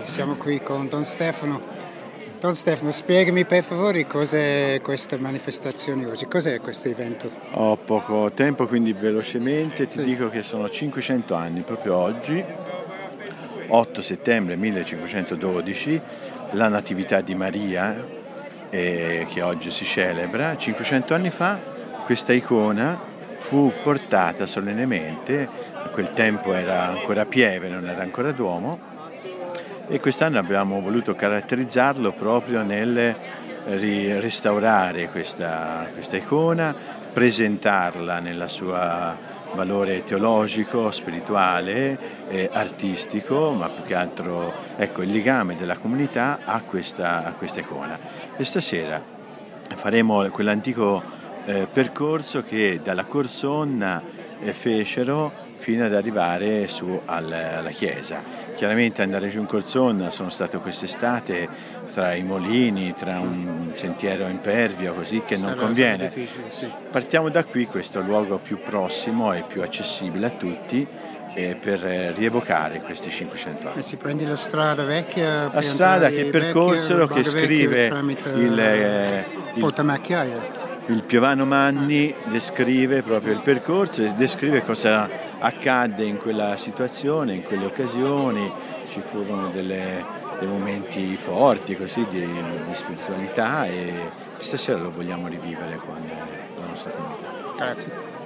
siamo qui con Don Stefano. Don Stefano, spiegami per favore cos'è questa manifestazione oggi, cos'è questo evento? Ho poco tempo, quindi velocemente ti dico che sono 500 anni, proprio oggi, 8 settembre 1512, la Natività di Maria, che oggi si celebra. 500 anni fa questa icona fu portata solennemente, a quel tempo era ancora Pieve, non era ancora Duomo, e quest'anno abbiamo voluto caratterizzarlo proprio nel restaurare questa icona, presentarla nella sua valore teologico, spirituale, artistico, ma più che altro ecco, il legame della comunità a questa icona. E stasera faremo quell'antico percorso che dalla Corsonna fecero fino ad arrivare su alla chiesa. Chiaramente andare giù in Corsonna sono stato quest'estate tra i mulini, tra un sentiero impervio così che non conviene. Sì. Partiamo da qui, questo luogo più prossimo e più accessibile a tutti, per rievocare questi 500 anni. E si prende la strada vecchia? La strada che percorsero, che scrive il Piovano Manni, descrive proprio il percorso e descrive cosa accadde in quella situazione, in quelle occasioni. Ci furono dei momenti forti così di spiritualità, e stasera lo vogliamo rivivere con la nostra comunità. Grazie.